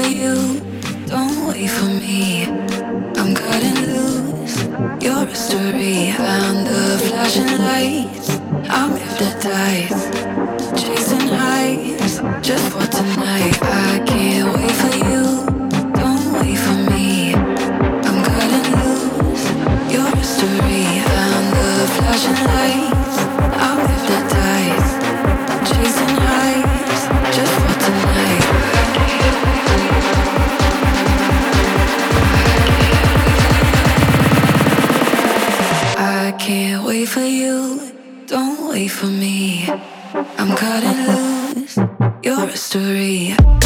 you, don't wait for me. I'm cutting loose, you're a story. And the flashing lights, I'm with the dice. Chasing highs, just for tonight. I can't wait for you, don't wait for me. I'm cutting loose, you're a story. And the flashing lights, I'm with the dice. Chasing highs, just for tonight. I can't wait for you, don't wait for me. I'm cutting loose, you're a story.